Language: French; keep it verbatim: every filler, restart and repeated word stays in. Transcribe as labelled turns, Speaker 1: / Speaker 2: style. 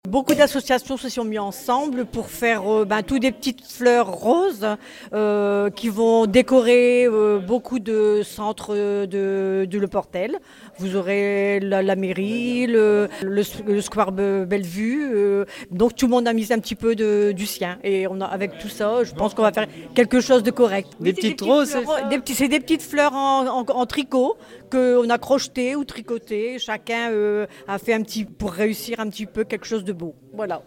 Speaker 1: Beaucoup d'associations se sont mis ensemble pour faire euh, ben, tout des petites fleurs roses euh, qui vont décorer euh, beaucoup de centres de, de Le Portel. Vous aurez la, la mairie, le, le, le square Bellevue. Euh, donc tout le monde a mis un petit peu de, du sien. Et on a, avec tout ça, je pense qu'on va faire quelque chose de correct.
Speaker 2: Des
Speaker 1: Oui,
Speaker 2: petites
Speaker 1: des
Speaker 2: roses,
Speaker 1: fleurs,
Speaker 2: c'est ça
Speaker 1: des petits, c'est des petites fleurs en, en, en tricot qu'on a crochetées ou tricotées. Chacun euh, a fait un petit pour réussir un petit peu quelque chose de beau. Voilà.